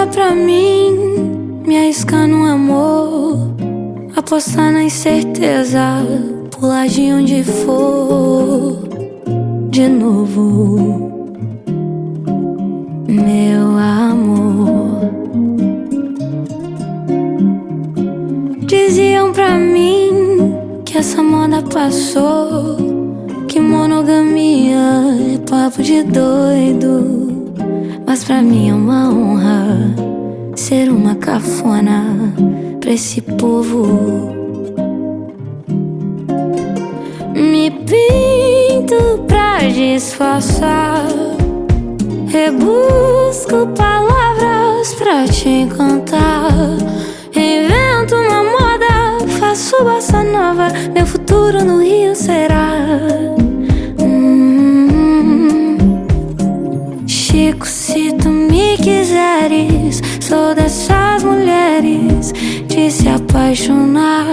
Dizia pra mim, me arriscar no amor, apostar na incerteza, pular de onde for de novo, meu amor. Diziam pra mim que essa moda passou, que monogamia é papo de doido. Mas pra mim é uma honra ser uma cafona pra esse povo. Me pinto pra disfarçar, rebusco palavras pra te encantar. Invento uma moda, faço bossa nova, meu futuro no Rio será. Chico, se tu me quiseres, sou dessas mulheres de se apaixonar.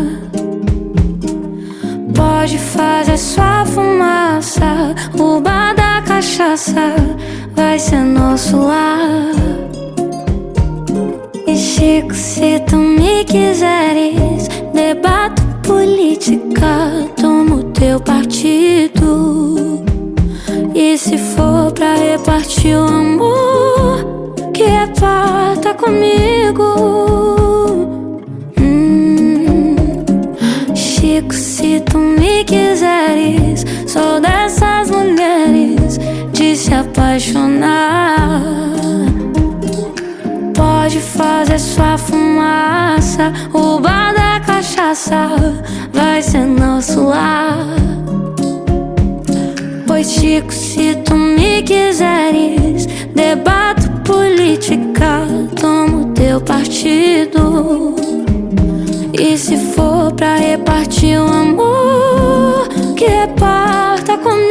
Pode fazer sua fumaça, o bar da cachaça vai ser nosso lar. E Chico, se tu me quiseres, debato política, tomo teu partido. E se for pra repartir o amor, que reparta comigo. Chico, se tu me quiseres, sou dessas mulheres de se apaixonar. Pode fazer sua fumaça, o bar da cachaça vai ser nosso lar. Pois Chico, se tu me quiseres, debato política, tomo teu partido. E se for pra repartir o amor, que reparta comigo.